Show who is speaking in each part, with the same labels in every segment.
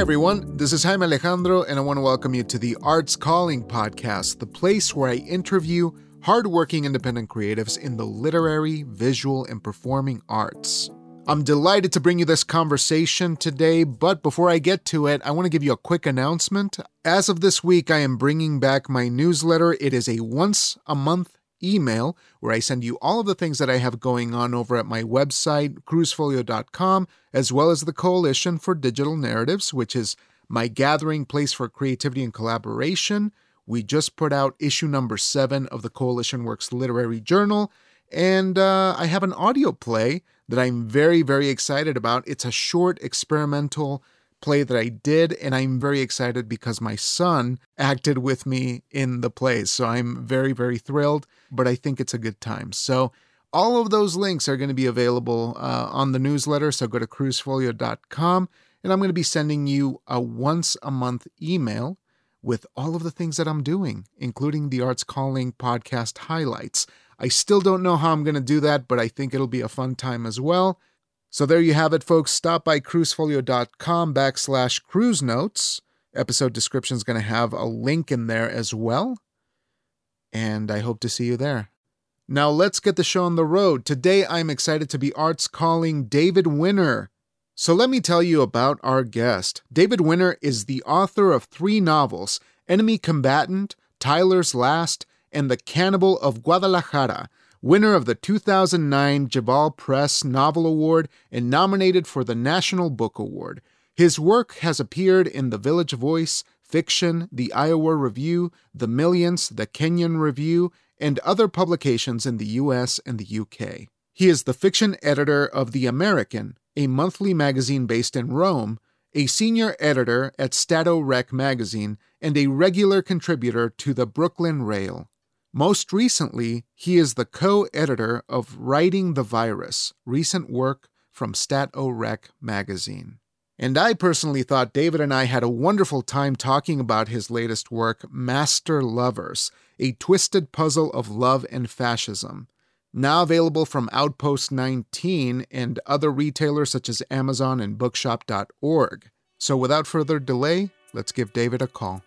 Speaker 1: everyone. This is Jaime Alejandro, and I want to welcome you to the Arts Calling podcast, the place where I interview hardworking independent creatives in the literary, visual, and performing arts. I'm delighted to bring you this conversation today, but before I get to it, I want to give you a quick announcement. As of this week, I am bringing back my newsletter. It is a once-a-month email where I send you all of the things that I have going on over at my website, cruzfolio.com, as well as the Coalition for Digital Narratives, which is my gathering place for creativity and collaboration. We just put out issue number 7 of the Coalition Works Literary Journal, and I have an audio play that I'm very, very excited about. It's a short experimental play that I did, and I'm very excited because my son acted with me in the play. So I'm very, very thrilled, but I think it's a good time. So all of those links are going to be available on the newsletter. So go to cruzfolio.com, and I'm going to be sending you a once-a-month email with all of the things that I'm doing, including the Arts Calling podcast highlights. I still don't know how I'm going to do that, but I think it'll be a fun time as well. So there you have it, folks. Stop by cruzfolio.com/cruise notes. Episode description is going to have a link in there as well. And I hope to see you there. Now let's get the show on the road. Today I'm excited to be Arts Calling David Winner. So let me tell you about our guest. David Winner is the author of 3 novels, Enemy Combatant, Tyler's Last, and The Cannibal of Guadalajara, winner of the 2009 Jabal Press Novel Award and nominated for the National Book Award. His work has appeared in The Village Voice, Fiction, The Iowa Review, The Millions, The Kenyon Review, and other publications in the U.S. and the U.K. He is the fiction editor of The American, a monthly magazine based in Rome, a senior editor at Stato Rec magazine, and a regular contributor to the Brooklyn Rail. Most recently, he is the co-editor of Writing the Virus, recent work from Stato Rec magazine. And I personally thought David and I had a wonderful time talking about his latest work, Master Lovers, a twisted puzzle of love and fascism. Now available from Outpost 19 and other retailers such as Amazon and bookshop.org. So without further delay, let's give David a call.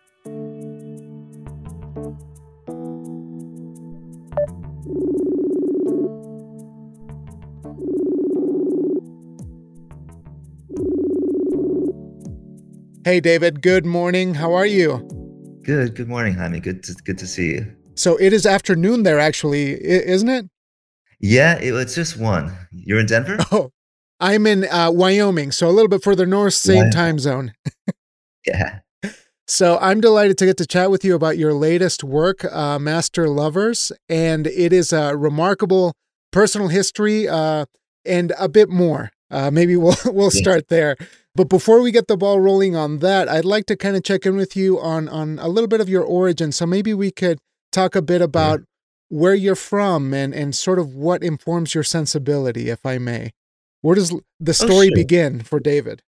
Speaker 1: Hey, David. Good morning. How are you?
Speaker 2: Good. Good morning, Jaime. Good to see you.
Speaker 1: So it is afternoon there, actually, isn't it?
Speaker 2: Yeah, it's just 1. You're in Denver?
Speaker 1: Oh, I'm in Wyoming, so a little bit further north, same time zone.
Speaker 2: Yeah.
Speaker 1: So I'm delighted to get to chat with you about your latest work, Master Lovers, and it is a remarkable personal history and a bit more. Maybe we'll start there. But before we get the ball rolling on that, I'd like to kind of check in with you on a little bit of your origin. So maybe we could talk a bit about where you're from and sort of what informs your sensibility, if I may. Where does the story begin for David?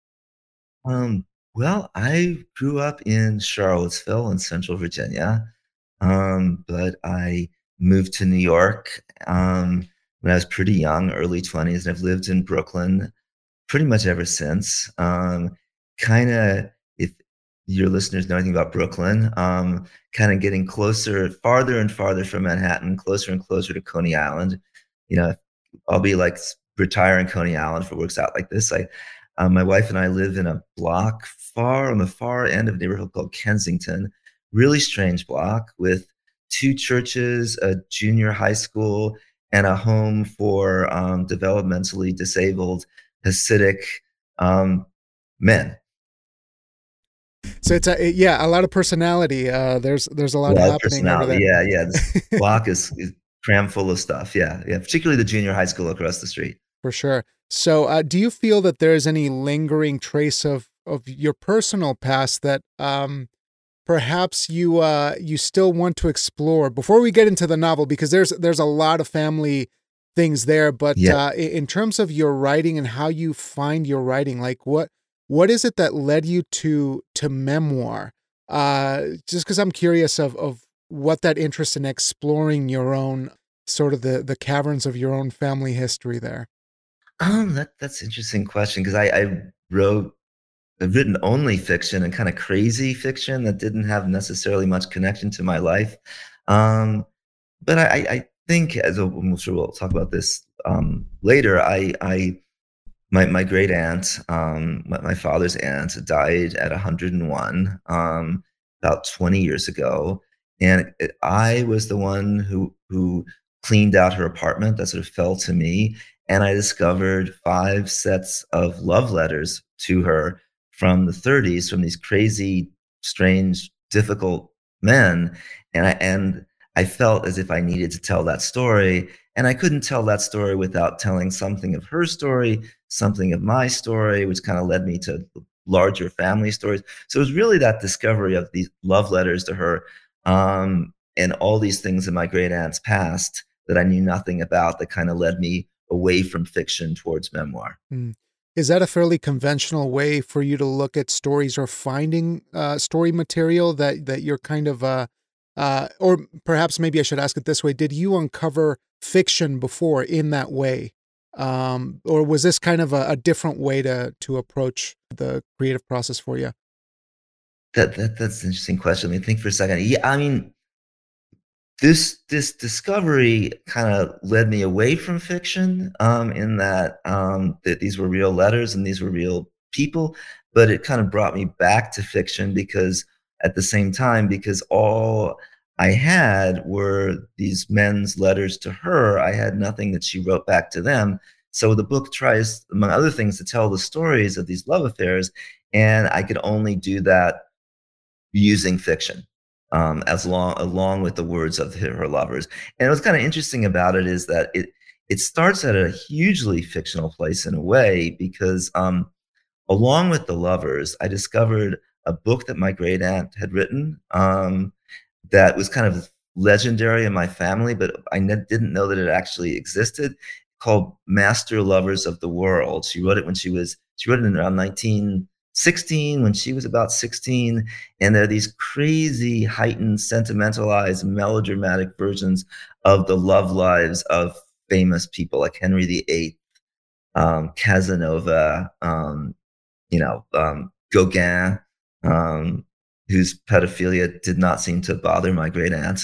Speaker 2: Well, I grew up in Charlottesville in Central Virginia, but I moved to New York when I was pretty young, early 20s, and I've lived in Brooklyn pretty much ever since. Kind of, if your listeners know anything about Brooklyn, kind of getting farther and farther from Manhattan, closer and closer to Coney Island. You know, I'll be like retiring Coney Island if it works out like this. My wife and I live in a block far on the far end of a neighborhood called Kensington, really strange block with 2 churches, a junior high school, and a home for developmentally disabled Hasidic men.
Speaker 1: So it's a lot of personality. There's a lot happening over there.
Speaker 2: Yeah. This block is crammed full of stuff. Yeah. Particularly the junior high school across the street.
Speaker 1: For sure. So, do you feel that there's any lingering trace of your personal past that perhaps you still want to explore before we get into the novel? Because there's a lot of family things there, but in terms of your writing and how you find your writing, like what is it that led you to memoir? Just because I'm curious of what that interest in exploring your own sort of the caverns of your own family history there.
Speaker 2: That's an interesting question because I wrote I've written only fiction and kind of crazy fiction that didn't have necessarily much connection to my life. Um, but I think, as I'm sure we'll talk about this later, my great aunt, my father's aunt, died at 101 about 20 years ago, and I was the one who cleaned out her apartment. That sort of fell to me, and I discovered 5 sets of love letters to her from the 30s, from these crazy, strange, difficult men, and I felt as if I needed to tell that story, and I couldn't tell that story without telling something of her story, something of my story, which kind of led me to larger family stories. So it was really that discovery of these love letters to her, and all these things in my great aunt's past that I knew nothing about, that kind of led me away from fiction towards memoir.
Speaker 1: Mm. Is that a fairly conventional way for you to look at stories or finding story material that you're kind of or perhaps maybe I should ask it this way: did you uncover fiction before in that way, or was this kind of a different way to approach the creative process for you?
Speaker 2: That's an interesting question. Let me think for a second. Yeah, I mean, this discovery kind of led me away from fiction, in that these were real letters and these were real people, but it kind of brought me back to fiction because at the same time, because all I had were these men's letters to her. I had nothing that she wrote back to them. So the book tries, among other things, to tell the stories of these love affairs, and I could only do that using fiction, along with the words of her lovers. And what's kind of interesting about it is that it starts at a hugely fictional place in a way, because along with the lovers, I discovered a book that my great aunt had written, that was kind of legendary in my family, but I didn't know that it actually existed, called Master Lovers of the World. She wrote it in around 1916, when she was about 16. And there are these crazy, heightened, sentimentalized, melodramatic versions of the love lives of famous people like Henry VIII, Casanova, Gauguin, whose pedophilia did not seem to bother my great aunt.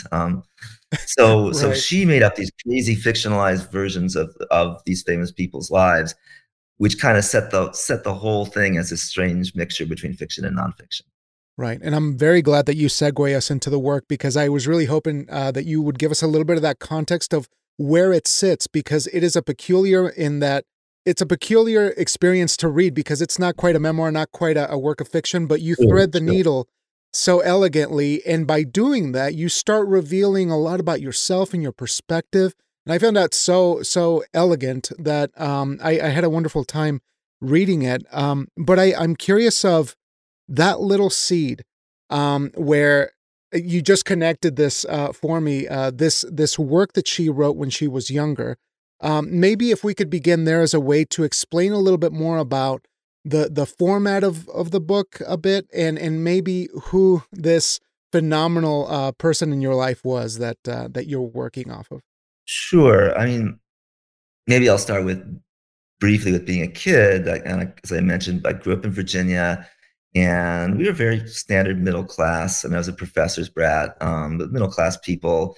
Speaker 2: So
Speaker 1: Right.
Speaker 2: she made up these crazy fictionalized versions of these famous people's lives, which kind of set the whole thing as a strange mixture between fiction and nonfiction.
Speaker 1: Right. And I'm very glad that you segue us into the work because I was really hoping that you would give us a little bit of that context of where it sits because it is a peculiar in that it's a peculiar experience to read because it's not quite a memoir, not quite a work of fiction, but you
Speaker 2: Sure,
Speaker 1: thread the
Speaker 2: sure.
Speaker 1: needle so elegantly. And by doing that, you start revealing a lot about yourself and your perspective. And I found that so elegant that I had a wonderful time reading it. But I'm curious of that little seed, where you just connected this for me, this work that she wrote when she was younger. Maybe if we could begin there as a way to explain a little bit more about the format of the book a bit, and maybe who this phenomenal person in your life was that you're working off of.
Speaker 2: Sure. I mean, maybe I'll start with briefly with being a kid. As I mentioned, I grew up in Virginia, and we were very standard middle class. I mean, I was a professor's brat, but middle class people.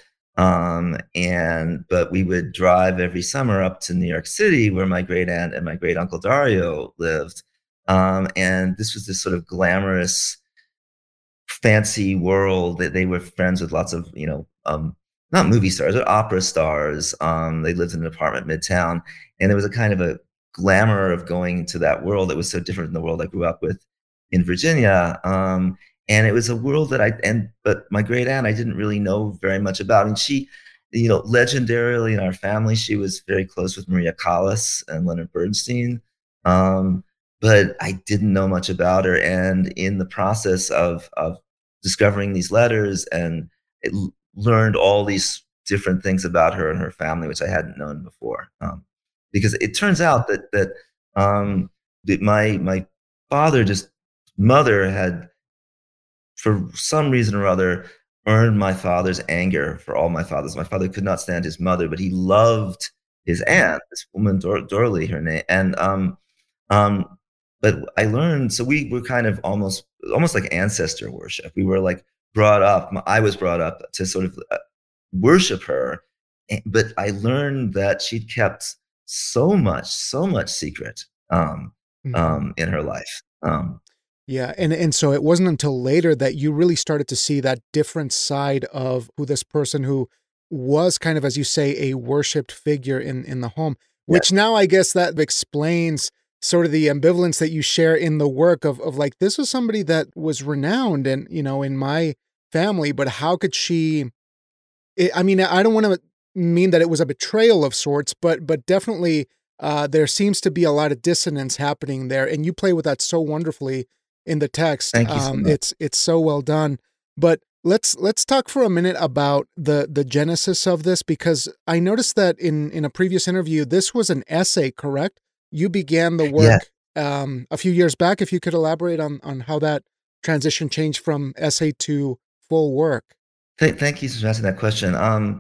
Speaker 2: But we would drive every summer up to New York City, where my great aunt and my great uncle Dario lived. And this was this sort of glamorous, fancy world that they were friends with lots of, not movie stars, but opera stars. They lived in an apartment midtown, and there was a kind of a glamour of going to that world that was so different than the world I grew up with in Virginia. And it was a world but my great aunt, I didn't really know very much about. And she, legendarily in our family, she was very close with Maria Callas and Leonard Bernstein. But I didn't know much about her. And in the process of discovering these letters, and it learned all these different things about her and her family, which I hadn't known before. Because it turns out that my father just mother had, for some reason or other, earned my father's anger for all my fathers. My father could not stand his mother, but he loved his aunt, this woman Dorley, her name, and um, but I learned, so we were kind of almost like ancestor worship. We were like brought up, I was brought up to sort of worship her. But I learned that she'd kept so much secret
Speaker 1: Mhm.
Speaker 2: in her life.
Speaker 1: Yeah, and so it wasn't until later that you really started to see that different side of who this person who was kind of, as you say, a worshipped figure in the home,
Speaker 2: Yeah,
Speaker 1: which now I guess that explains sort of the ambivalence that you share in the work of like this was somebody that was renowned and in my family, but how could she I mean, I don't wanna mean that it was a betrayal of sorts, but definitely, there seems to be a lot of dissonance happening there, and you play with that so wonderfully in the text.
Speaker 2: thank you so much.
Speaker 1: It's so well done. But let's talk for a minute about the genesis of this, because I noticed that in a previous interview, this was an essay, correct? You began the
Speaker 2: Yeah,
Speaker 1: work, a few years back. If you could elaborate on how that transition changed from essay to full work.
Speaker 2: thank you for asking that question.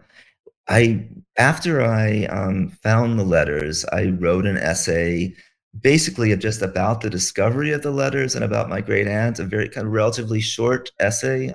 Speaker 2: I After I found the letters, I wrote an essay, basically just about the discovery of the letters and about my great aunt, a very kind of relatively short essay.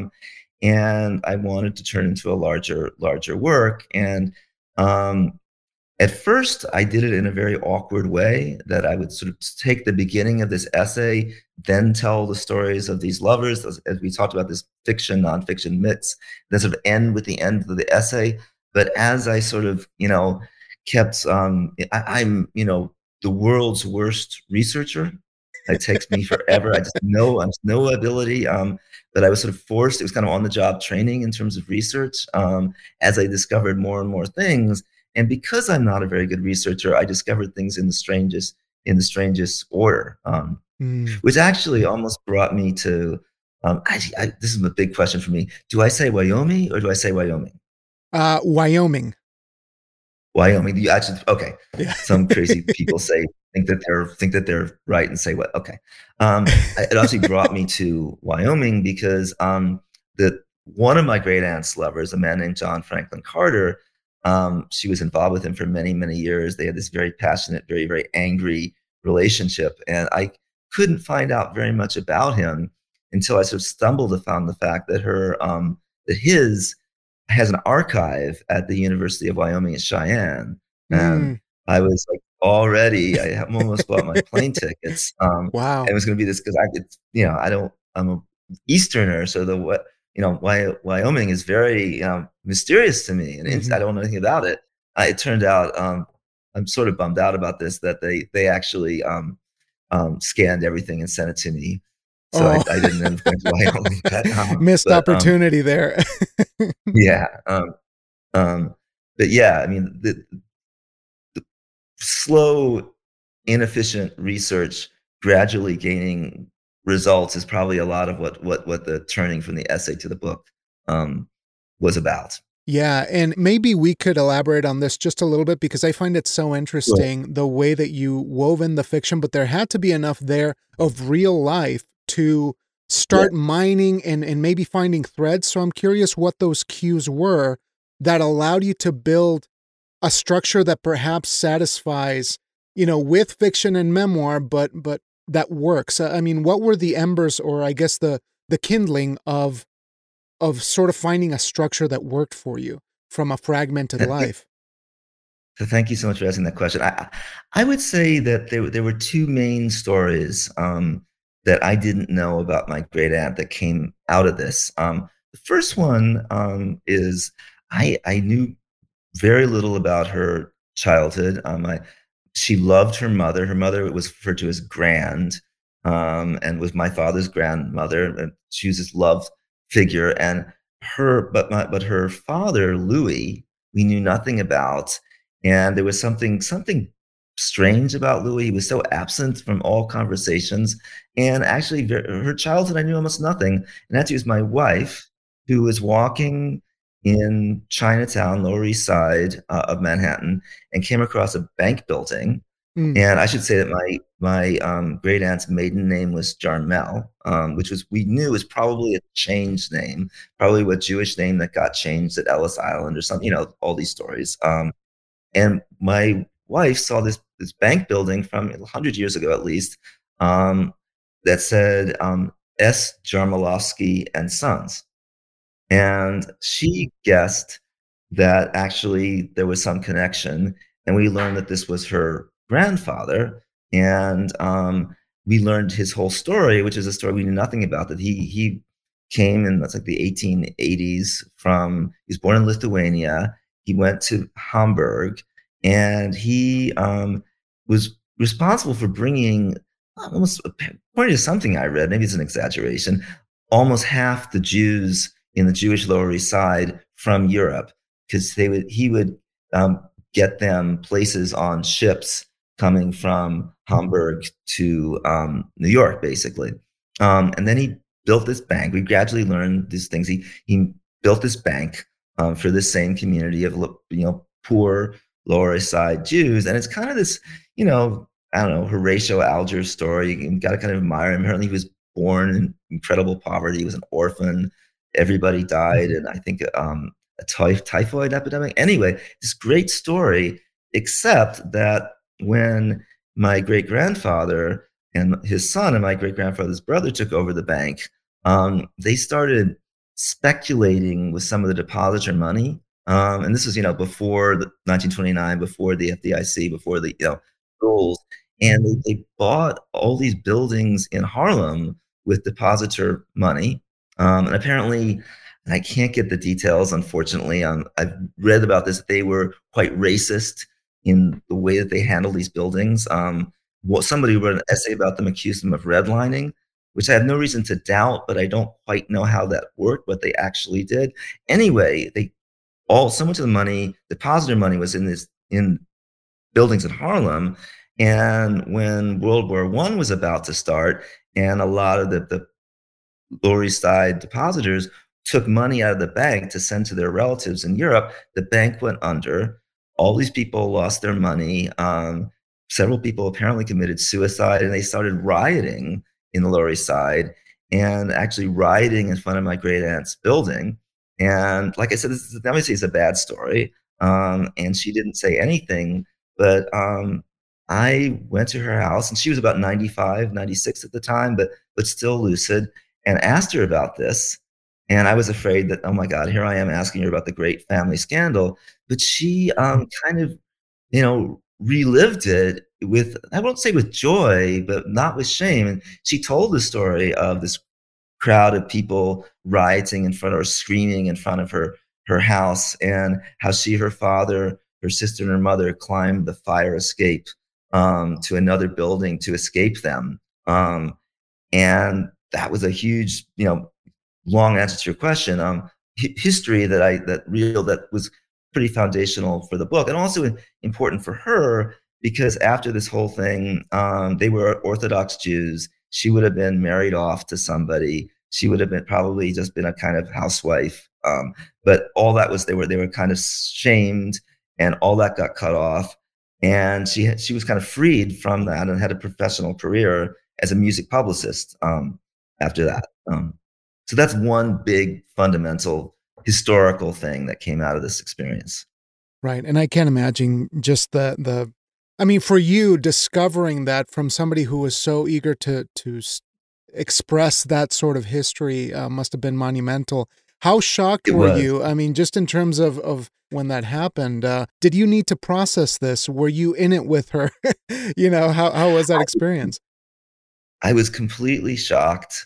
Speaker 2: And I wanted to turn into a larger work. And um, at first, I did it in a very awkward way, that I would sort of take the beginning of this essay, then tell the stories of these lovers, as we talked about, this fiction, nonfiction mix, then sort of end with the end of the essay. But as I sort of, kept, I'm, the world's worst researcher. It takes me forever. I have no ability. But I was sort of forced. It was kind of on the job training in terms of research. As I discovered more and more things, and because I'm not a very good researcher, I discovered things in the strangest order,
Speaker 1: Mm.
Speaker 2: which actually almost brought me to. This is a big question for me. Do I say Wyoming or do I say Wyoming?
Speaker 1: Wyoming.
Speaker 2: Wyoming. Do you actually? Okay.
Speaker 1: Yeah.
Speaker 2: Some crazy people think that they're right and say what? Okay. It actually brought me to Wyoming because the one of my great aunt's lovers, a man named John Franklin Carter, she was involved with him for many years. They had this very passionate, very angry relationship, and I couldn't find out very much about him until I sort of stumbled upon the fact that his has an archive at the University of Wyoming at Cheyenne. And
Speaker 1: Mm.
Speaker 2: I was like, I almost bought my plane tickets. And
Speaker 1: Wow.
Speaker 2: it was going to be this because I'm a Easterner. So Wyoming is very mysterious to me. And I
Speaker 1: Mhm.
Speaker 2: don't know anything about it. It turned out, I'm sort of bummed out about this, that they actually scanned everything and sent it to me. So
Speaker 1: Oh,
Speaker 2: I didn't end up going to Wyoming,
Speaker 1: missed
Speaker 2: but
Speaker 1: opportunity there.
Speaker 2: yeah. Um, but yeah, I mean, the slow, inefficient research gradually gaining results is probably a lot of what the turning from the essay to the book um, was about.
Speaker 1: Yeah, and maybe we could elaborate on this just a little bit because I find it so
Speaker 2: Sure.
Speaker 1: interesting the way that you wove in the fiction, but there had to be enough there of real life to
Speaker 2: Yeah.
Speaker 1: start mining and maybe finding threads. So I'm curious what those cues were that allowed you to build a structure that perhaps satisfies, with fiction and memoir, but that works. I mean, what were the embers, or I guess the kindling of sort of finding a structure that worked for you from a fragmented life?
Speaker 2: So thank you so much for asking that question. I would say that there were two main stories that I didn't know about my great aunt that came out of this. The first one is I knew very little about her childhood. She loved her mother. Her mother was referred to as grand, and was my father's grandmother. And she was this loved figure. And but her father Louis, we knew nothing about, and there was something strange about Louis. He was so absent from all conversations, and actually, her childhood I knew almost nothing. And actually, it was my wife who was walking in Chinatown, Lower East Side of Manhattan, and came across a bank building.
Speaker 1: Mm,
Speaker 2: And I should say that my great aunt's maiden name was Jarmel, which we knew was probably a changed name, probably a Jewish name that got changed at Ellis Island or something. All these stories. And my wife saw this bank building from 100 years ago at least, um, that said S. Jarmilovsky and Sons. And she guessed that actually there was some connection, and we learned that this was her grandfather. And we learned his whole story, which is a story we knew nothing about. That he came in that's like the 1880s from. He was born in Lithuania. He went to Hamburg, and he was responsible for bringing almost, according to something I read, maybe it's an exaggeration, almost half the Jews in the Jewish Lower East Side from Europe, because he would get them places on ships coming from Hamburg to New York, basically. And then he built this bank. We gradually learned these things. He built this bank for this same community of poor Lower East Side Jews, and it's kind of this I don't know, Horatio Alger's story. You got to kind of admire him. Apparently, he was born in incredible poverty. He was an orphan. Everybody died, and I think a typhoid epidemic. Anyway, this great story, except that when my great grandfather and his son and my great grandfather's brother took over the bank, they started speculating with some of the depositor money. And this was, before the 1929, before the FDIC, before the rules, and they bought all these buildings in Harlem with depositor money. And apparently, and I can't get the details, unfortunately. I've read about this. They were quite racist in the way that they handled these buildings. Somebody wrote an essay about them, accused them of redlining, which I have no reason to doubt, but I don't quite know how that worked, what they actually did. Anyway, so much of the money, depositor money, was in buildings in Harlem. And when World War I was about to start, and a lot of the Lower East Side depositors took money out of the bank to send to their relatives in Europe, the bank went under. All these people lost their money. Several people apparently committed suicide, and they started rioting in the Lower East Side, and actually rioting in front of my great aunt's building. And like I said, obviously it's a bad story. And she didn't say anything, but I went to her house, and she was about 95, 96 at the time, but still lucid, and asked her about this. And I was afraid that, oh my God, here I am asking her about the great family scandal. But she kind of, relived it with, I won't say with joy, but not with shame. And she told the story of this crowd of people rioting in front of her, screaming in front of her house, and how she, her father, her sister, and her mother climbed the fire escape to another building to escape them. And that was a huge, long answer to your question. History that was pretty foundational for the book, and also important for her, because after this whole thing, they were Orthodox Jews. She would have been married off to somebody. She would have probably just been a kind of housewife. But all that was, they were kind of shamed, and all that got cut off. And she was kind of freed from that, and had a professional career as a music publicist after that. So that's one big fundamental historical thing that came out of this experience.
Speaker 1: Right. And I can't imagine just I mean, for you, discovering that from somebody who was so eager to express that sort of history must have been monumental. How shocked were you? I mean, just in terms of when that happened, did you need to process this? Were you in it with her? How was that experience?
Speaker 2: I was completely shocked.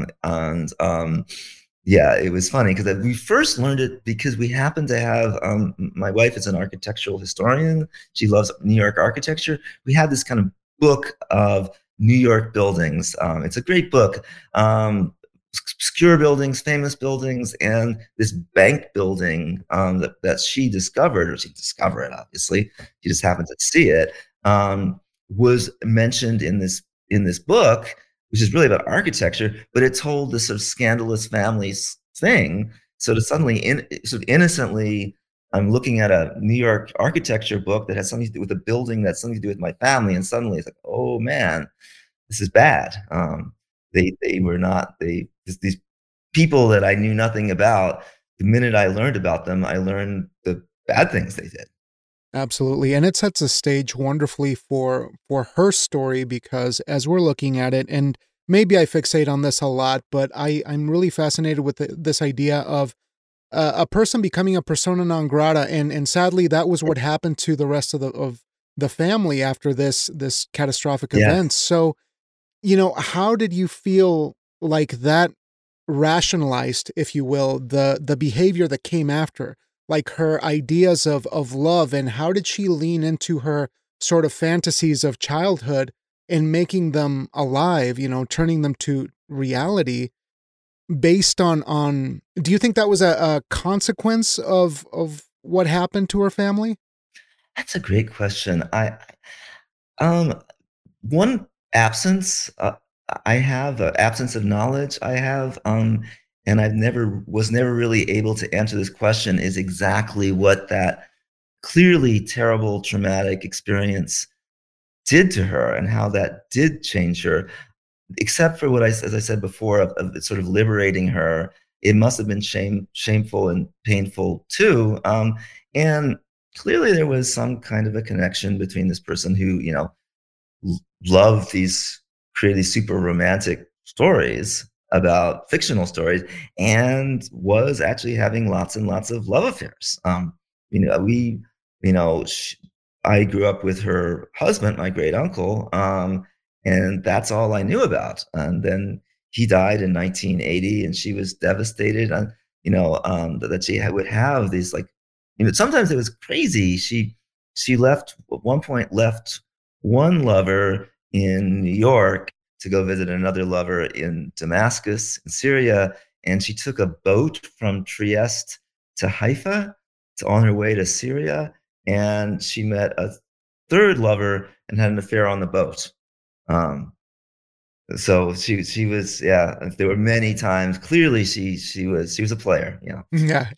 Speaker 2: Yeah, it was funny because we first learned it because we happened to have, my wife is an architectural historian. She loves New York architecture. We had this kind of book of New York buildings. It's a great book. Obscure buildings, famous buildings, and this bank building that she discovered, or she didn't discover it, obviously. She just happened to see it, was mentioned in this book, which is really about architecture, but it told this sort of scandalous families thing. So to suddenly, sort of innocently, I'm looking at a New York architecture book that has something to do with a building that's something to do with my family, and suddenly it's like, oh man, this is bad. They were not these people that I knew nothing about. The minute I learned about them, I learned the bad things they did.
Speaker 1: Absolutely. And it sets a stage wonderfully for her story because as we're looking at it, and maybe I fixate on this a lot, but I'm really fascinated with this idea of a person becoming a persona non grata, and sadly that was what happened to the rest of the family after this catastrophic event.
Speaker 2: Yes.
Speaker 1: So, how did you feel like that rationalized, if you will, the behavior that came after, like her ideas of love, and how did she lean into her sort of fantasies of childhood and making them alive, turning them to reality based on do you think that was a consequence of what happened to her family?
Speaker 2: That's a great question. Um, one absence, I have absence of knowledge. And I've never really able to answer this question. Is exactly what that clearly terrible traumatic experience did to her, and how that did change her. Except for as I said before, of sort of liberating her, it must have been shameful and painful too. And clearly, there was some kind of a connection between this person who, loved create these super romantic stories about fictional stories, and was actually having lots and lots of love affairs. You know, we, you know, sh I grew up with her husband, my great uncle, and that's all I knew about. And then he died in 1980, and she was devastated. That she would have these, like, sometimes it was crazy. She left at one point, left one lover in New York to go visit another lover in Damascus, in Syria, and she took a boat from Trieste to Haifa on her way to Syria, and she met a third lover and had an affair on the boat. Um, so she was, yeah. There were many times. Clearly, she was a player. Yeah.
Speaker 1: Yeah.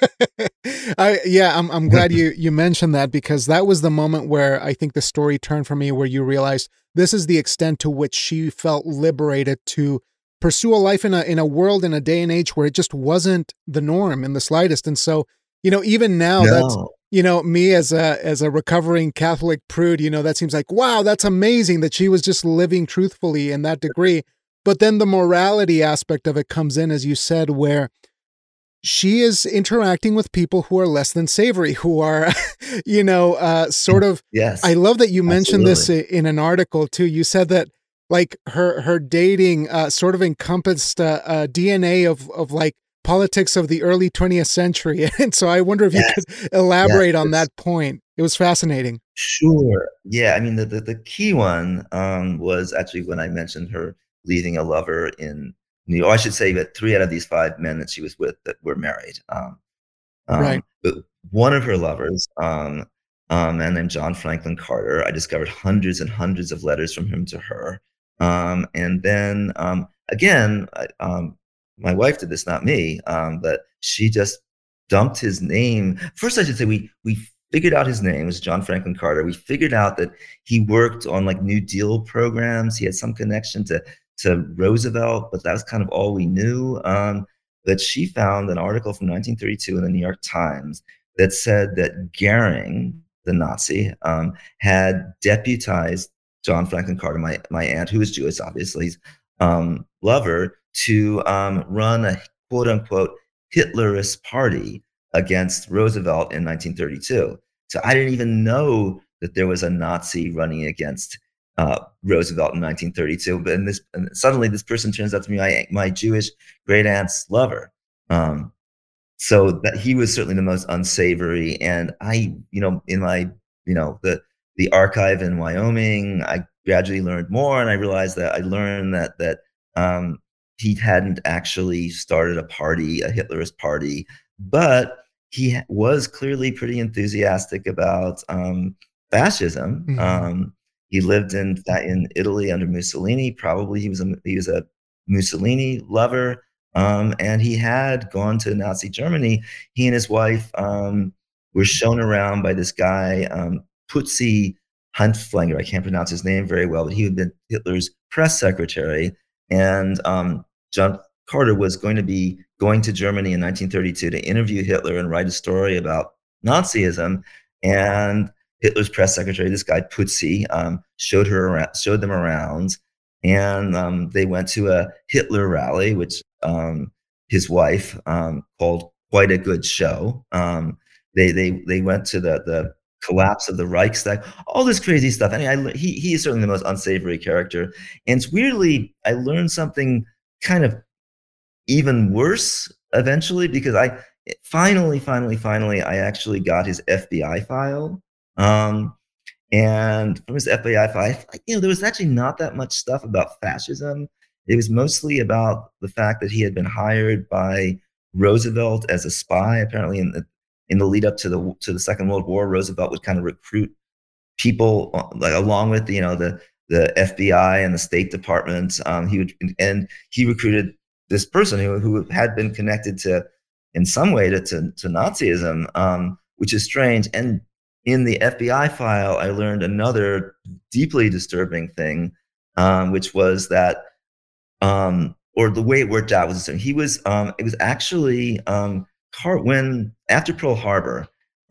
Speaker 1: I'm glad you mentioned that because that was the moment where I think the story turned for me, where you realized this is the extent to which she felt liberated to pursue a life in a world, in a day and age where it just wasn't the norm in the slightest. And so, even now, that's,
Speaker 2: No.
Speaker 1: me as a recovering Catholic prude, that seems like, wow, that's amazing that she was just living truthfully in that degree. But then the morality aspect of it comes in, as you said, where she is interacting with people who are less than savory, who are, sort of. I
Speaker 2: Yes.
Speaker 1: love that you mentioned this
Speaker 2: Absolutely.
Speaker 1: in an article too. You said that like her dating sort of encompassed DNA of like politics of the early 20th century, and so I wonder if you
Speaker 2: Yes.
Speaker 1: could elaborate on
Speaker 2: Yes.
Speaker 1: that point. It was fascinating.
Speaker 2: Sure. Yeah, I mean, the key one, was actually when I mentioned her leaving a lover in New York. I should say that 3 out of these 5 men that she was with that were married.
Speaker 1: Right.
Speaker 2: But one of her lovers, a man named John Franklin Carter, I discovered hundreds and hundreds of letters from him to her. And then, again, my wife did this, not me, but she just dumped his name. First, I should say we figured out his name was John Franklin Carter. We figured out that he worked on, like, New Deal programs. He had some connection to Roosevelt, but that was kind of all we knew. But she found an article from 1932 in the New York Times that said that Goering, the Nazi, had deputized John Franklin Carter, my aunt, who is Jewish, obviously, lover, to run a quote unquote Hitlerist party against Roosevelt in 1932. So I didn't even know that there was a Nazi running against Roosevelt in 1932. And suddenly this person turns out to be my Jewish great aunt's lover. Um, so that he was certainly the most unsavory. And in my, the archive in Wyoming, I gradually learned more, and I realized that I learned that he hadn't actually started a party, a Hitlerist party, but he was clearly pretty enthusiastic about fascism.
Speaker 1: Mhm.
Speaker 2: He lived in Italy under Mussolini. Probably he was a Mussolini lover, and he had gone to Nazi Germany. He and his wife were shown around by this guy, Putzi Huntflanger. I can't pronounce his name very well, but he had been Hitler's press secretary. And John Carter was going to be going to Germany in 1932 to interview Hitler and write a story about Nazism. And Hitler's press secretary, this guy Putzi, showed them around, and they went to a Hitler rally, which his wife called quite a good show. They went to the collapse of the Reichstag, all this crazy stuff. I mean, he is certainly the most unsavory character, and it's weirdly I learned something kind of even worse eventually because I finally I actually got his FBI file. Um, and from his FBI file, there was actually not that much stuff about fascism. It was mostly about the fact that he had been hired by Roosevelt as a spy. Apparently, in the lead up to the Second World War, Roosevelt would kind of recruit people like along with the FBI and the State Department. He recruited this person who had been connected to in some way to Nazism, which is strange. And in the FBI file, I learned another deeply disturbing thing, which was that, or the way it worked out was he was. It was actually when after Pearl Harbor,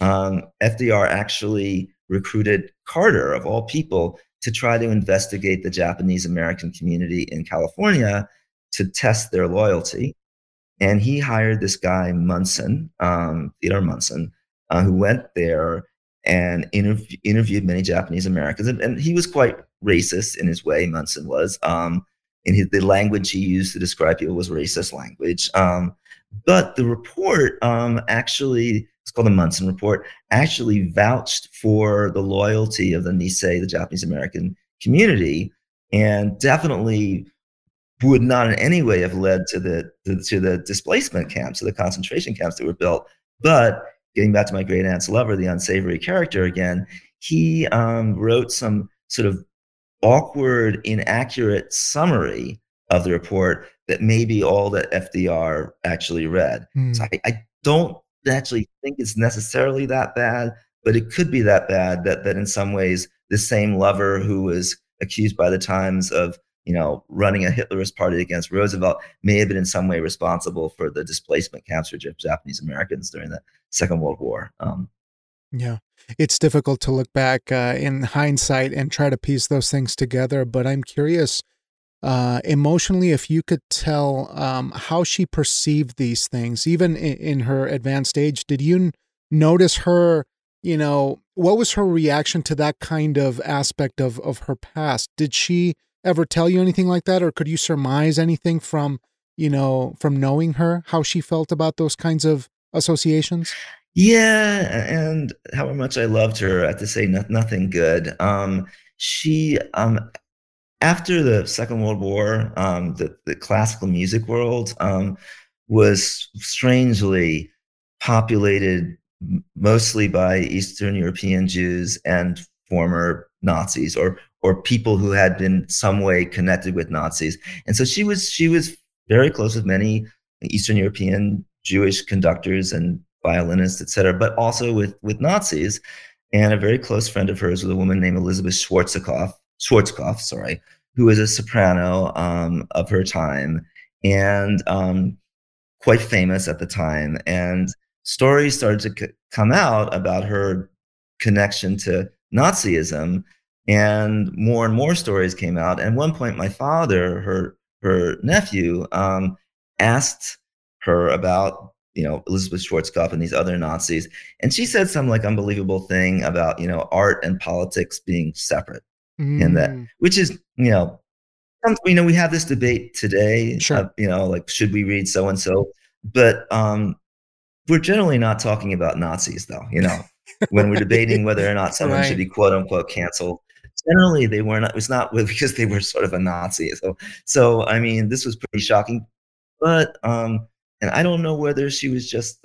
Speaker 2: FDR actually recruited Carter, of all people, to try to investigate the Japanese American community in California to test their loyalty. And he hired this guy, Munson, Theodore Munson, who went there and interviewed many Japanese Americans. And he was quite racist in his way, Munson was. The language he used to describe people was racist language. But the report actually, it's called the Munson Report, actually vouched for the loyalty of the Nisei, the Japanese American community, and definitely would not in any way have led to the displacement camps, to the concentration camps that were built. But getting back to my great aunt's lover, the unsavory character again, he wrote some sort of awkward, inaccurate summary of the report that may be all that FDR actually read. So I don't actually think it's necessarily that bad, but it could be that bad that in some ways the same lover who was accused by the Times of running a Hitlerist party against Roosevelt may have been in some way responsible for the displacement camps for Japanese Americans during the Second World War.
Speaker 1: Yeah, it's difficult to look back in hindsight and try to piece those things together, but I'm curious emotionally if you could tell how she perceived these things, even in her advanced age. Did you notice her, what was her reaction to that kind of aspect of her past? Did she ever tell you anything like that, or could you surmise anything from knowing her, how she felt about those kinds of associations?
Speaker 2: Yeah, and however much I loved her, I have to say nothing good. She after the Second World War, the classical music world was strangely populated mostly by Eastern European Jews and former Nazis, or people who had been some way connected with Nazis. And so she was very close with many Eastern European Jewish conductors and violinists, et cetera, but also with Nazis. And a very close friend of hers was a woman named Elizabeth Schwarzkopf, who was a soprano of her time and quite famous at the time. And stories started to come out about her connection to Nazism, and more stories came out. And at one point, my father, her nephew, asked her about Elizabeth Schwarzkopf and these other Nazis, and she said some unbelievable thing about art and politics being separate, and that, which is we have this debate today,
Speaker 1: sure.
Speaker 2: Should we read so and so, but we're generally not talking about Nazis though, when we're debating whether or not someone should be quote unquote canceled. Generally, they were not. It was not because they were sort of a Nazi. So I mean, this was pretty shocking. But and I don't know whether she was just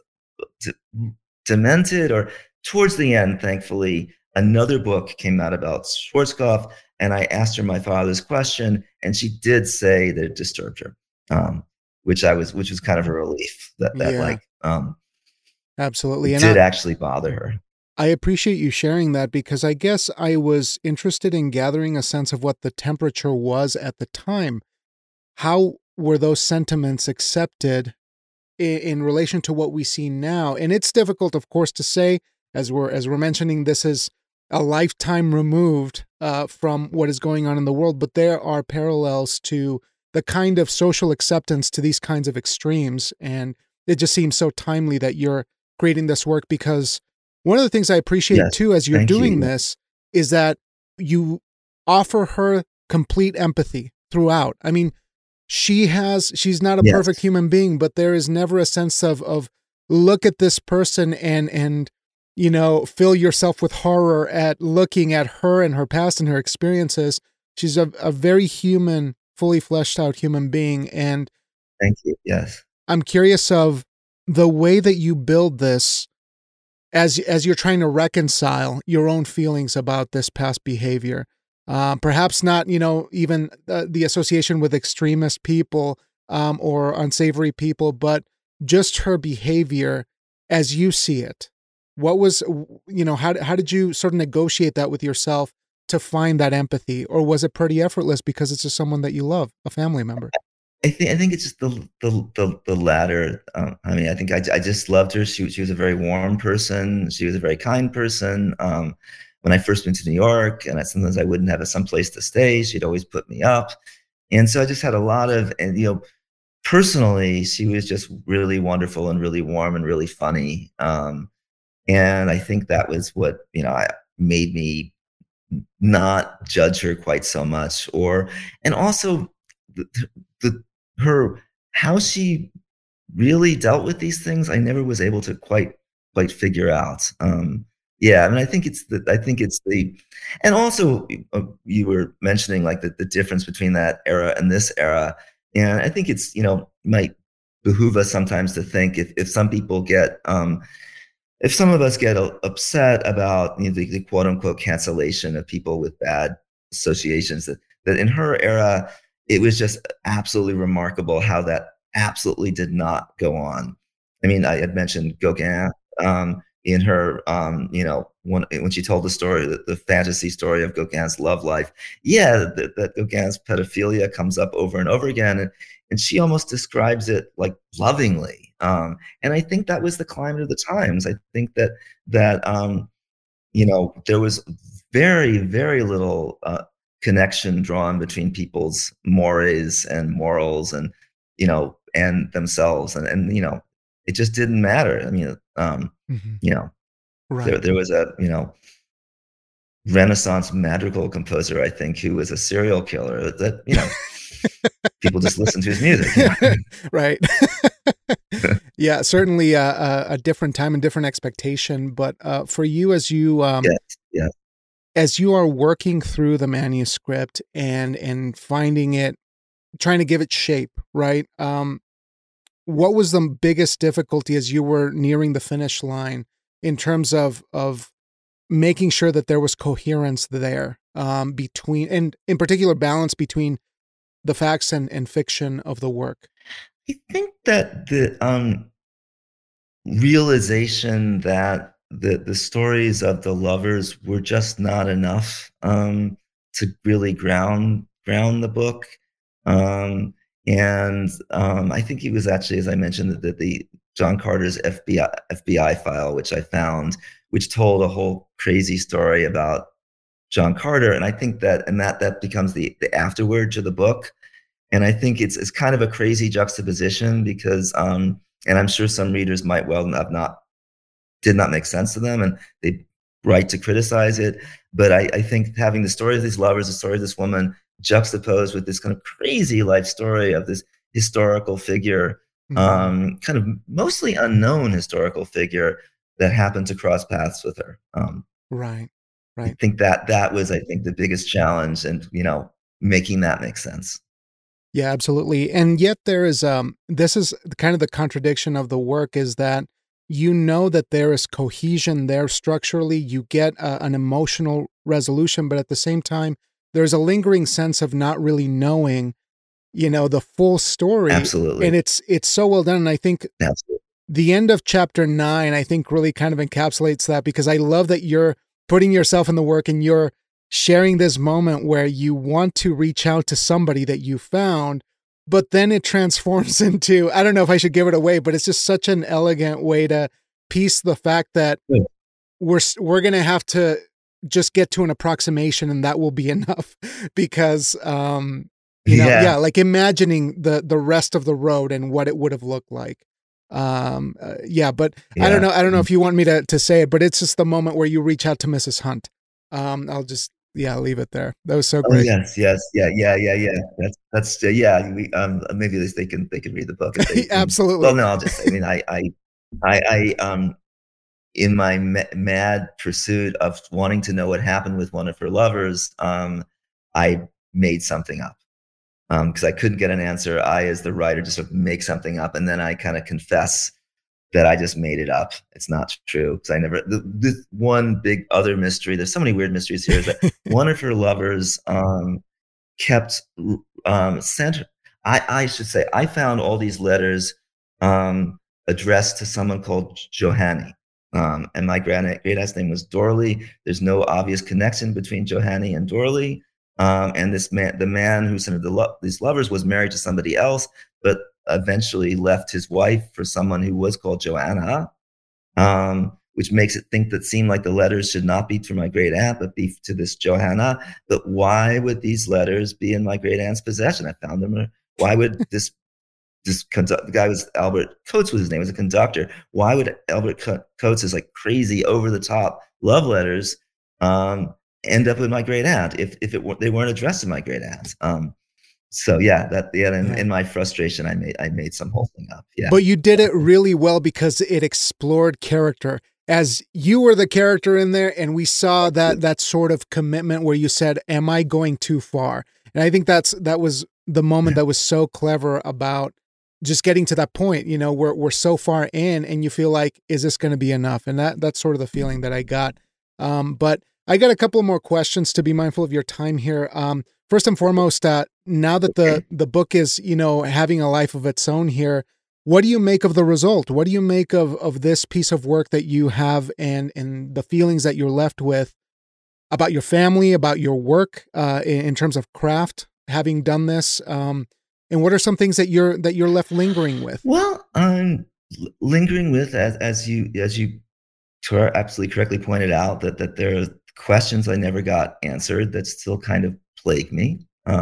Speaker 2: demented or towards the end. Thankfully, another book came out about Schwarzkopf, and I asked her my father's question, and she did say that it disturbed her, which was kind of a relief that
Speaker 1: absolutely,
Speaker 2: and did actually bother her.
Speaker 1: I appreciate you sharing that, because I guess I was interested in gathering a sense of what the temperature was at the time. How were those sentiments accepted in relation to what we see now? And it's difficult, of course, to say, as we're mentioning, this is a lifetime removed from what is going on in the world, but there are parallels to the kind of social acceptance to these kinds of extremes. And it just seems so timely that you're creating this work, because one of the things I appreciate
Speaker 2: Yes.
Speaker 1: too as you're
Speaker 2: Thank
Speaker 1: doing
Speaker 2: you.
Speaker 1: this is that you offer her complete empathy throughout. I mean, she's not a
Speaker 2: Yes.
Speaker 1: perfect human being, but there is never a sense of look at this person and fill yourself with horror at looking at her and her past and her experiences. She's a very human, fully fleshed out human being. And
Speaker 2: Thank you. Yes.
Speaker 1: I'm curious of the way that you build this as you're trying to reconcile your own feelings about this past behavior. Perhaps not, even the association with extremist people or unsavory people, but just her behavior as you see it. What was, how did you sort of negotiate that with yourself to find that empathy? Or was it pretty effortless because it's just someone that you love, a family member?
Speaker 2: I think it's just the latter. I mean, I think I just loved her. She was a very warm person. She was a very kind person. When I first went to New York, and sometimes I wouldn't have some place to stay, she'd always put me up, and so I just had a lot of, and personally, she was just really wonderful and really warm and really funny. And I think that was what made me not judge her quite so much, and also the, the her how she really dealt with these things. I never was able to quite figure out. Yeah, I mean, I think it's the, and also you were mentioning like the difference between that era and this era, and I think it's might behoove us sometimes to think if some people get if some of us get upset about the quote unquote cancellation of people with bad associations, that in her era, it was just absolutely remarkable how that absolutely did not go on. I mean, I had mentioned Gauguin in her, when she told the story, the fantasy story of Gauguin's love life. Yeah, that Gauguin's pedophilia comes up over and over again, and she almost describes it like lovingly. And I think that was the climate of the times. I think that there was very, very little connection drawn between people's mores and morals and themselves. And it just didn't matter. I mean,
Speaker 1: Hmm.
Speaker 2: you know,
Speaker 1: Right.
Speaker 2: there was a, Renaissance madrigal composer, I think, who was a serial killer that people just listened to his music.
Speaker 1: Right. Yeah, certainly a different time and different expectation. But for you,
Speaker 2: Yes, yes.
Speaker 1: as you are working through the manuscript and finding it, trying to give it shape, right? What was the biggest difficulty as you were nearing the finish line in terms of making sure that there was coherence there between, and in particular, balance between the facts and fiction of the work?
Speaker 2: I think that the realization that the stories of the lovers were just not enough to really ground the book. And I think it was actually, as I mentioned, that the John Carter's FBI file, which I found, which told a whole crazy story about John Carter, and I think that becomes the afterword to the book. And I think it's kind of a crazy juxtaposition because, and I'm sure some readers might well have did not make sense to them, and they right to criticize it. But I think having the story of these lovers, the story of this woman, juxtaposed with this kind of crazy life story of this historical figure,
Speaker 1: Mhm.
Speaker 2: kind of mostly unknown historical figure that happened to cross paths with her.
Speaker 1: Right.
Speaker 2: I
Speaker 1: Right.
Speaker 2: think that was, I think, the biggest challenge, and making that make sense.
Speaker 1: Yeah, absolutely. And yet there is this is kind of the contradiction of the work, is that that there is cohesion there structurally, you get an emotional resolution, but at the same time there's a lingering sense of not really knowing, the full story.
Speaker 2: Absolutely,
Speaker 1: And it's so well done. And I think
Speaker 2: absolutely.
Speaker 1: the end of chapter 9, I think, really kind of encapsulates that, because I love that you're putting yourself in the work and you're sharing this moment where you want to reach out to somebody that you found, but then it transforms into, I don't know if I should give it away, but it's just such an elegant way to piece the fact that we're going to have to just get to an approximation, and that will be enough because,
Speaker 2: Yeah.
Speaker 1: like imagining the rest of the road and what it would have looked like. But I don't
Speaker 2: Yeah.
Speaker 1: know. I don't know if you want me to say it, but it's just the moment where you reach out to Mrs. Hunt. I'll just, leave it there. That was so
Speaker 2: Oh
Speaker 1: great.
Speaker 2: yes, yes, yeah, yeah, yeah, yeah. That's yeah. We maybe they can read the book if they. Well,
Speaker 1: Absolutely.
Speaker 2: no, I'll just say. I mean, I in my mad pursuit of wanting to know what happened with one of her lovers, I made something up because I couldn't get an answer. I, as the writer, just sort of make something up, and then I kind of confess that I just made it up. It's not true because I never. This one big other mystery. There's so many weird mysteries here. Is that one of her lovers kept sent. I should say I found all these letters addressed to someone called Johanny. And my great aunt's name was Dorley. There's no obvious connection between Johanny and Dorley. And this man, the man who sent these lovers, was married to somebody else, but eventually left his wife for someone who was called Joanna, which makes it seem like the letters should not be to my great aunt, but be to this Johanna. But why would these letters be in my great aunt's possession? I found them. Why would the guy was Albert Coates was his name, was a conductor. Why would Albert Coates' like crazy over the top love letters end up with my great aunt if they weren't addressed to my great aunt? So in my frustration, I made some whole thing up. Yeah.
Speaker 1: But you did it really well because it explored character. As you were the character in there, and we saw that sort of commitment where you said, "Am I going too far?" And I think that was the moment that was so clever about just getting to that point. We're so far in, and you feel like, is this going to be enough? And that's sort of the feeling that I got. But I got a couple more questions to be mindful of your time here. First and foremost, now that the book is, having a life of its own here, what do you make of the result? What do you make of this piece of work that you have and the feelings that you're left with about your family, about your work, in terms of craft, having done this? And what are some things that you're left lingering with?
Speaker 2: Well, I'm lingering with, as you absolutely correctly pointed out, that there are questions I never got answered that still kind of plague me.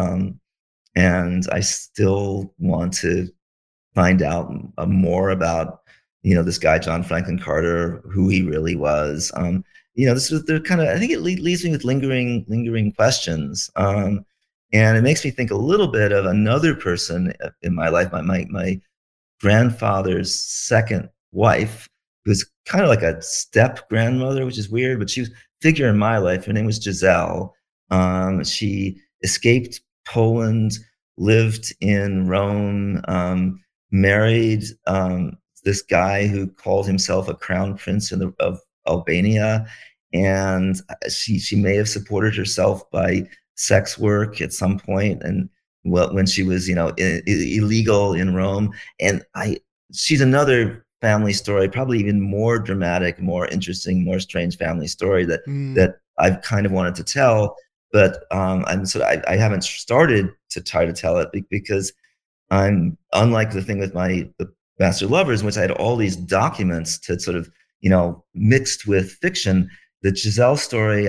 Speaker 2: And I still want to find out more about, this guy, John Franklin Carter, who he really was. This was the kind of, I think it leaves me with lingering questions. And it makes me think a little bit of another person in my life, my grandfather's second wife, who's kind of like a step grandmother, which is weird, but she was a figure in my life. Her name was Giselle. She escaped Poland, lived in Rome, married this guy who called himself a crown prince of Albania, and she may have supported herself by sex work at some point, and when she was illegal in Rome. And she's another family story, probably even more dramatic, more interesting, more strange family story that I've kind of wanted to tell, but I haven't started to try to tell it because I'm unlike the thing with the Bastard Lovers, in which I had all these documents to sort of mixed with fiction. The Giselle story,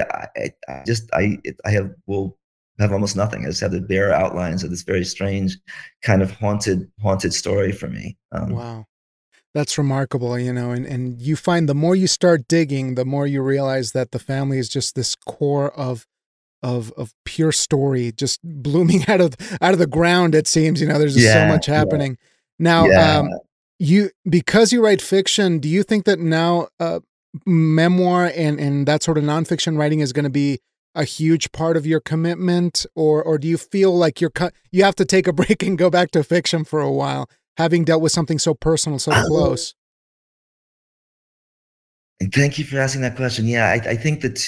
Speaker 2: will have almost nothing. I just have the bare outlines of this very strange kind of haunted story for me.
Speaker 1: Wow. That's remarkable, and you find the more you start digging, the more you realize that the family is just this core of pure story, just blooming out of the ground. It seems, there's just so much happening. Now, because you write fiction, do you think that now memoir and that sort of nonfiction writing is going to be a huge part of your commitment, or do you feel like you have to take a break and go back to fiction for a while, having dealt with something so personal, so close?
Speaker 2: And thank you for asking that question. Yeah, I think that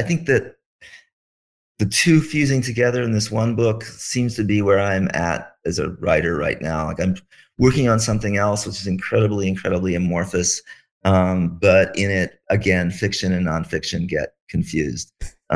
Speaker 2: the two fusing together in this one book seems to be where I'm at as a writer right now. Like, I'm working on something else, which is incredibly, incredibly amorphous. But in it, again, fiction and nonfiction get confused.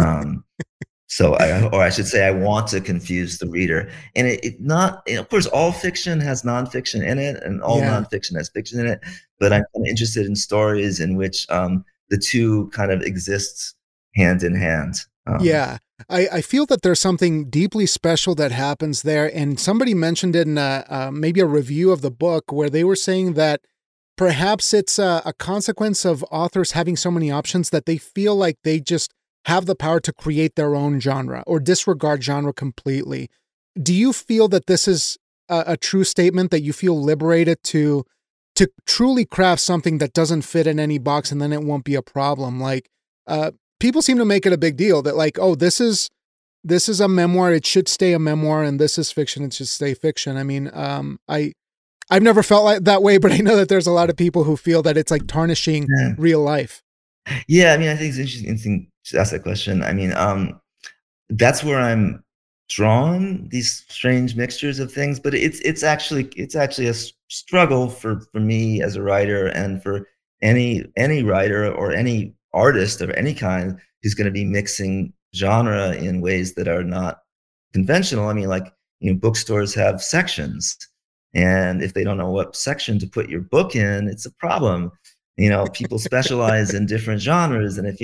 Speaker 2: I should say, I want to confuse the reader. And of course, all fiction has nonfiction in it, and all nonfiction has fiction in it. But I'm interested in stories in which the two kind of exist hand in hand.
Speaker 1: Yeah. I feel that there's something deeply special that happens there. And somebody mentioned it in maybe a review of the book where they were saying that perhaps it's a consequence of authors having so many options that they feel like they just have the power to create their own genre or disregard genre completely. Do you feel that this is a true statement, that you feel liberated to truly craft something that doesn't fit in any box and then it won't be a problem? Like, people seem to make it a big deal that like, oh, this is a memoir. It should stay a memoir, and this is fiction. It should stay fiction. I mean, I've never felt like that way, but I know that there's a lot of people who feel that it's like tarnishing real life.
Speaker 2: Yeah, I mean, I think it's interesting to ask that question. I mean, that's where I'm drawn, these strange mixtures of things. But it's actually a struggle for me as a writer, and for any writer or any artist of any kind who's going to be mixing genre in ways that are not conventional. I mean, like, bookstores have sections, and if they don't know what section to put your book in, it's a problem. People specialize in different genres, and if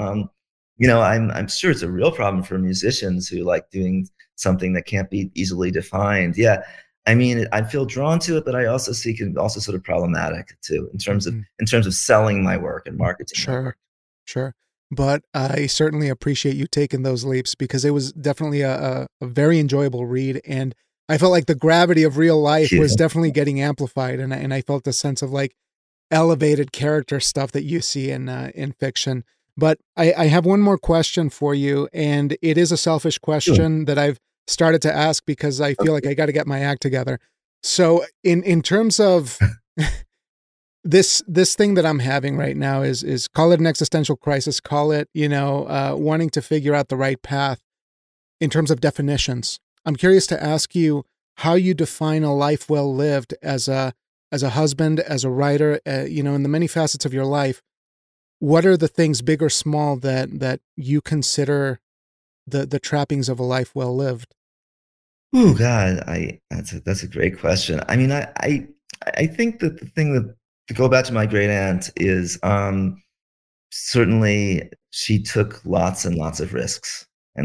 Speaker 2: I'm sure it's a real problem for musicians who like doing something that can't be easily defined. Yeah, I mean, I feel drawn to it, but I also see it also sort of problematic too in terms of selling my work and marketing.
Speaker 1: Sure. But I certainly appreciate you taking those leaps, because it was definitely a very enjoyable read. And I felt like the gravity of real life was definitely getting amplified. And I felt a sense of like elevated character stuff that you see in fiction. But I have one more question for you. And it is a selfish question that I've started to ask because I feel like I got to get my act together. So in terms of this thing that I'm having right now is call it an existential crisis, call it, wanting to figure out the right path in terms of definitions. I'm curious to ask you how you define a life well lived as a husband, as a writer, in the many facets of your life. What are the things, big or small, that you consider the trappings of a life well lived?
Speaker 2: Oh God, that's a great question. I mean, I think that the thing that, to go back to my great aunt, is certainly she took lots and lots of risks, and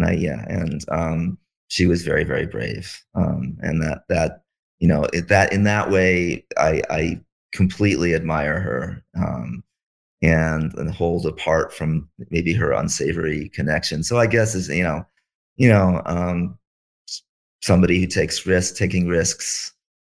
Speaker 2: she was very, very brave, and that in that way I completely admire her, and hold apart from maybe her unsavory connection. So I guess is somebody who taking risks,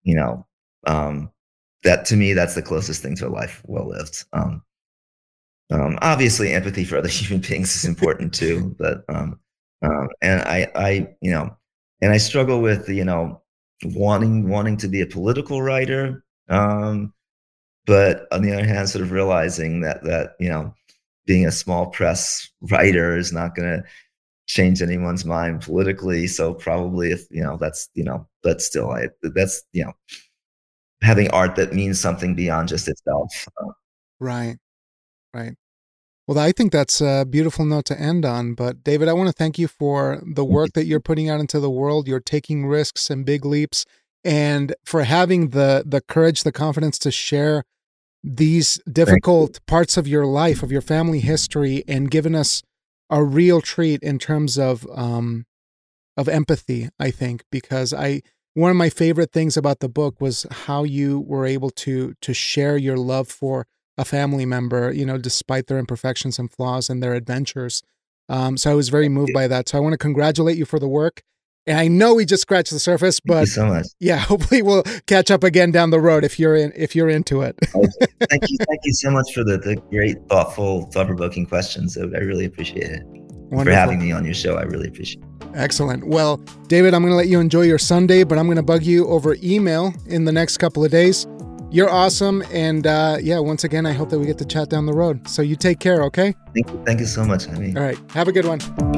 Speaker 2: that to me, that's the closest thing to a life well lived. Obviously, empathy for other human beings is important too, but and I struggle with wanting to be a political writer, but on the other hand, sort of realizing that being a small press writer is not going to change anyone's mind politically. So probably but still, that's having art that means something beyond just itself.
Speaker 1: Right. Well, I think that's a beautiful note to end on. But David, I want to thank you for the work that you're putting out into the world. You're taking risks and big leaps, and for having the courage, the confidence to share these difficult parts of your life, of your family history, and giving us a real treat in terms of empathy, I think, because one of my favorite things about the book was how you were able to share your love for a family member, despite their imperfections and flaws and their adventures. So I was very moved by that. So I want to congratulate you for the work. And I know we just scratched the surface, but
Speaker 2: thank you so much.
Speaker 1: Yeah, hopefully we'll catch up again down the road if you're into it.
Speaker 2: Thank you so much for the great, thoughtful, thought-provoking questions. I really appreciate it. Wonderful. For having me on your show. I really appreciate it.
Speaker 1: Excellent. Well, David, I'm going to let you enjoy your Sunday, but I'm going to bug you over email in the next couple of days. You're awesome. And once again, I hope that we get to chat down the road. So you take care, okay?
Speaker 2: Thank you so much, honey.
Speaker 1: All right. Have a good one.